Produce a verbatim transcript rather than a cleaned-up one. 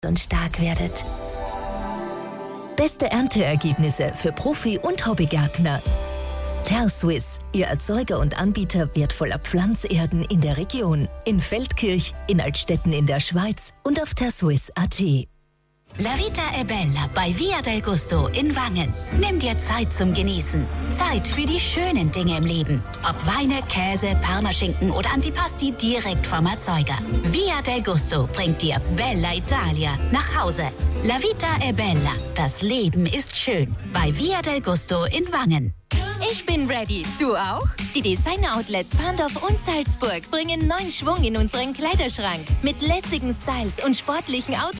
und stark werdet. Beste Ernteergebnisse für Profi- und Hobbygärtner. TerrSwiss, Ihr Erzeuger und Anbieter wertvoller Pflanzerden in der Region. In Feldkirch, in Altstetten in der Schweiz und auf terswiss punkt a t. La Vita è Bella bei Via del Gusto in Wangen. Nimm dir Zeit zum Genießen. Zeit für die schönen Dinge im Leben. Ob Weine, Käse, Parmaschinken oder Antipasti direkt vom Erzeuger. Via del Gusto bringt dir Bella Italia nach Hause. La Vita è Bella. Das Leben ist schön. Bei Via del Gusto in Wangen. Ich bin ready. Du auch? Die Designer-Outlets Pandorf und Salzburg bringen neuen Schwung in unseren Kleiderschrank. Mit lässigen Styles und sportlichen Outfits